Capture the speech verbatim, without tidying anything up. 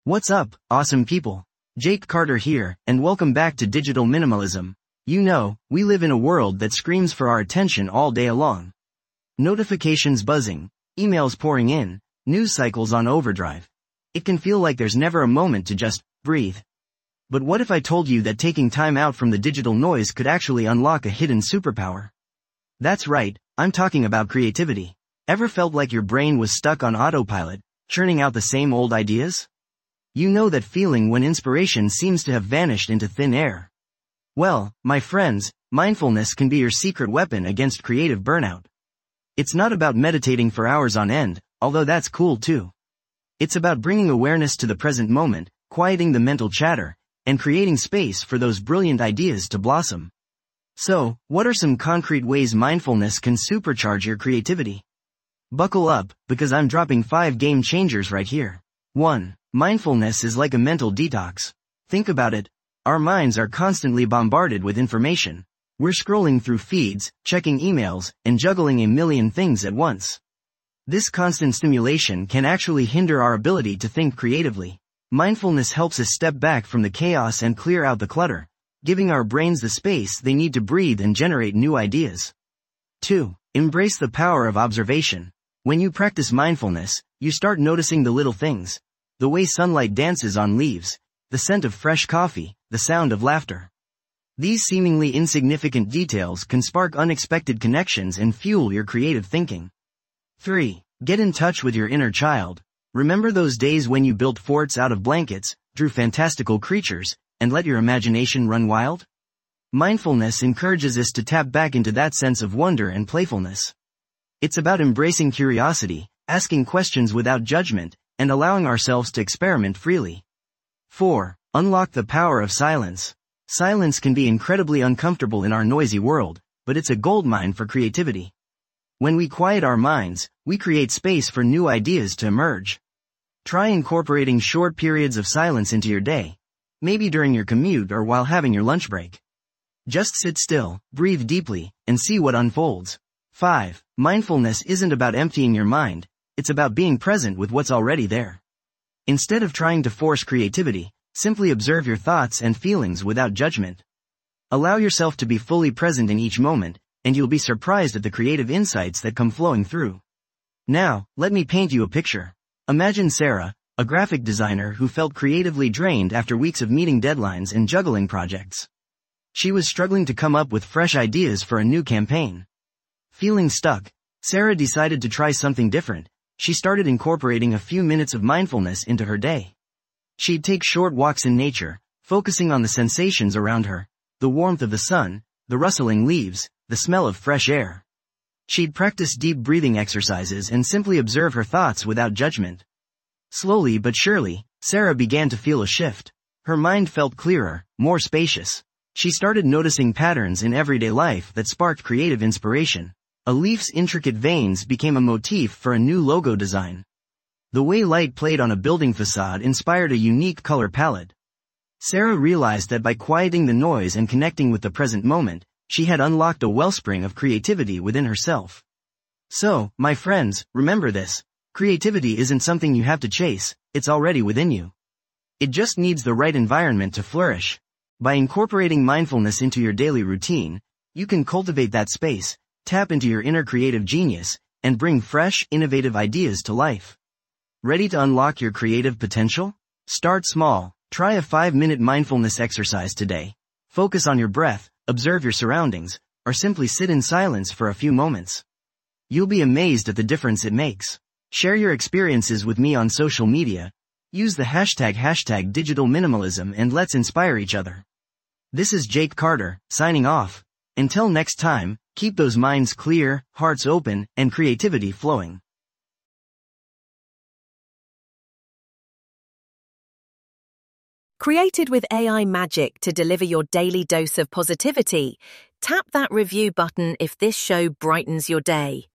What's up, awesome people? Jake Carter here, and welcome back to Digital Minimalism. You know, we live in a world that screams for our attention all day long. Notifications buzzing, emails pouring in, news cycles on overdrive. It can feel like there's never a moment to just breathe. But what if I told you that taking time out from the digital noise could actually unlock a hidden superpower? That's right, I'm talking about creativity. Ever felt like your brain was stuck on autopilot, churning out the same old ideas? You know that feeling when inspiration seems to have vanished into thin air. Well, my friends, mindfulness can be your secret weapon against creative burnout. It's not about meditating for hours on end, although that's cool too. It's about bringing awareness to the present moment, quieting the mental chatter, and creating space for those brilliant ideas to blossom. So, what are some concrete ways mindfulness can supercharge your creativity? Buckle up, because I'm dropping five game changers right here. one. Mindfulness is like a mental detox. Think about it. Our minds are constantly bombarded with information. We're scrolling through feeds, checking emails, and juggling a million things at once. This constant stimulation can actually hinder our ability to think creatively. Mindfulness helps us step back from the chaos and clear out the clutter, giving our brains the space they need to breathe and generate new ideas. two. Embrace the power of observation. When you practice mindfulness, you start noticing the little things. The way sunlight dances on leaves, the scent of fresh coffee, the sound of laughter. These seemingly insignificant details can spark unexpected connections and fuel your creative thinking. three. Get in touch with your inner child. Remember those days when you built forts out of blankets, drew fantastical creatures, and let your imagination run wild? Mindfulness encourages us to tap back into that sense of wonder and playfulness. It's about embracing curiosity, asking questions without judgment, and allowing ourselves to experiment freely. four. Unlock the power of silence. Silence can be incredibly uncomfortable in our noisy world, but it's a goldmine for creativity. When we quiet our minds, we create space for new ideas to emerge. Try incorporating short periods of silence into your day, maybe during your commute or while having your lunch break. Just sit still, breathe deeply, and see what unfolds. five. Mindfulness isn't about emptying your mind. It's about being present with what's already there. Instead of trying to force creativity, simply observe your thoughts and feelings without judgment. Allow yourself to be fully present in each moment, and you'll be surprised at the creative insights that come flowing through. Now, let me paint you a picture. Imagine Sarah, a graphic designer who felt creatively drained after weeks of meeting deadlines and juggling projects. She was struggling to come up with fresh ideas for a new campaign. Feeling stuck, Sarah decided to try something different. She started incorporating a few minutes of mindfulness into her day. She'd take short walks in nature, focusing on the sensations around her, the warmth of the sun, the rustling leaves, the smell of fresh air. She'd practice deep breathing exercises and simply observe her thoughts without judgment. Slowly but surely, Sarah began to feel a shift. Her mind felt clearer, more spacious. She started noticing patterns in everyday life that sparked creative inspiration. A leaf's intricate veins became a motif for a new logo design. The way light played on a building facade inspired a unique color palette. Sarah realized that by quieting the noise and connecting with the present moment, she had unlocked a wellspring of creativity within herself. So, my friends, remember this. Creativity isn't something you have to chase, it's already within you. It just needs the right environment to flourish. By incorporating mindfulness into your daily routine, you can cultivate that space, tap into your inner creative genius, and bring fresh, innovative ideas to life. Ready to unlock your creative potential? Start small. Try a five-minute mindfulness exercise today. Focus on your breath, observe your surroundings, or simply sit in silence for a few moments. You'll be amazed at the difference it makes. Share your experiences with me on social media. Use the hashtag hashtag digital minimalism and let's inspire each other. This is Jake Carter, signing off. Until next time, keep those minds clear, hearts open, and creativity flowing. Created with A I magic to deliver your daily dose of positivity, tap that review button if this show brightens your day.